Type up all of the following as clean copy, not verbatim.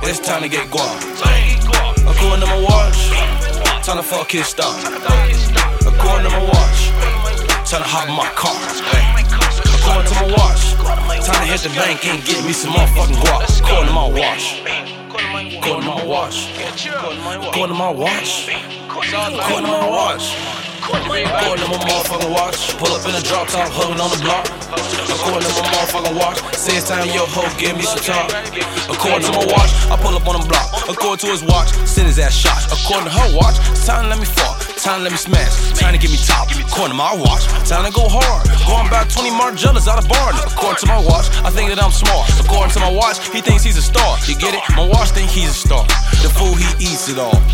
It's time to get guap. According to my watch, time to fuck his stuff. According to my watch, time to hop in my car. According to my watch, time to hit the bank and get me some motherfucking guap. According to my watch. According to my watch. According to my watch. According to my watch. According to my motherfucking watch. Pull up in a drop top, hugging on the block. According to my motherfucking watch, say it's time yo ho, give me some time. According to my watch, I pull up on the block. According to his watch, send his ass shots. According to her watch, it's time to let me fuck, time to let me smash, time to get me top. According to my watch, time to go hard. Going about 20 Margellas out of bar. According to my watch, I think that I'm smart. According to my watch, he thinks he's a star. You get it? My watch think he's a star. The fool, he eats it all.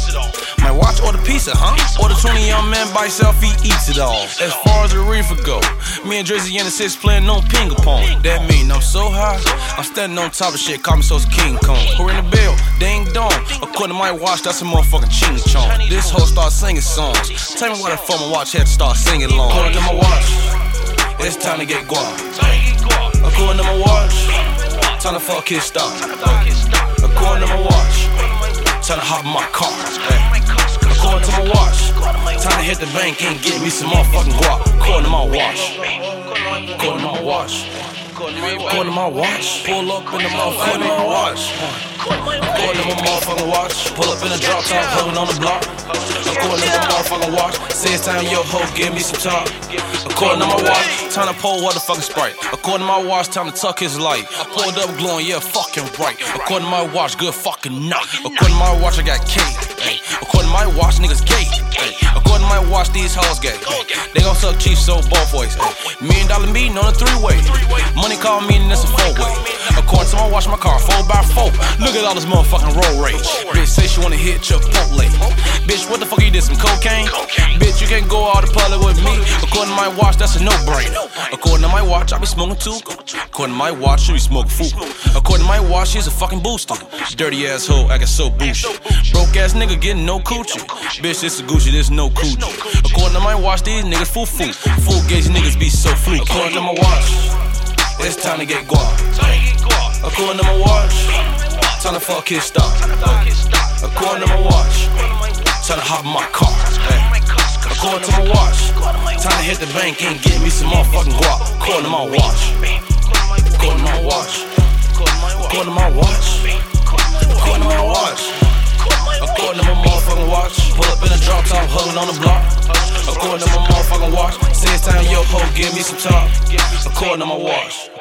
My watch order pizza, huh? Order 20 young men by himself, he eats it all. As far as the reefer go, me and Drizzy in the 6 playing no ping pong. That mean I'm so high, I'm standing on top of shit, call me so King Kong. Who in the bill? Ding dong. According to my watch, that's a motherfucking ching chong. This hoe start singing songs. Tell me why the fuck my watch had to start singing along. According to my watch, it's time to get guap. According to my watch, time to fuck his stuff. According to my watch, time to hop in my car. According to my watch, time to hit the bank and get me some motherfucking guap. According to my watch. According to my watch. According to my watch. Pull up in the motherfucking watch. According to my motherfucking watch. Pull up in the drop top, hugging on the block. According to my motherfucking watch, say it's time yo ho, give me some time. According to my watch, time to pull motherfucking Sprite. According to my watch, time to tuck his light. I pulled up glowing, yeah, fucking right. According to my watch, good fucking night. According to my watch, I got cake. According to my watch, niggas gay. According to my watch, these hoes gay. They gon' suck cheap, so both ways. $1 million meeting on a 3-way. Money call meeting, that's a 4-way. According to my watch, my car 4x4. Look at all this motherfucking road rage. Bitch say she wanna hit Chipotle. Bitch, what the fuck you did, some cocaine? Bitch, you can't go out to public with me. According to my watch, that's a no-brainer. According to my watch, I be smoking too. According to my watch, she be smoking food. According to my watch, she's a fucking booster. Dirty ass hoe, acting so bougie. Broke ass nigga getting no coochie. Bitch, this is Gucci, this no coochie. According to my watch, these niggas full. Full gauge niggas be so fluke. According to my watch, it's time to get guap. According to my watch, time to fuck his stuff. According to my watch, time to hop in my car. According to my watch, time to hit the bank and get me some motherfucking guap. According to my watch. According to my watch. According to my watch. According to my watch. According to my motherfucking watch, pull up in a drop top, hugging on the block. According to my motherfucking watch, say it's time yo ho, give me some time. According to my watch.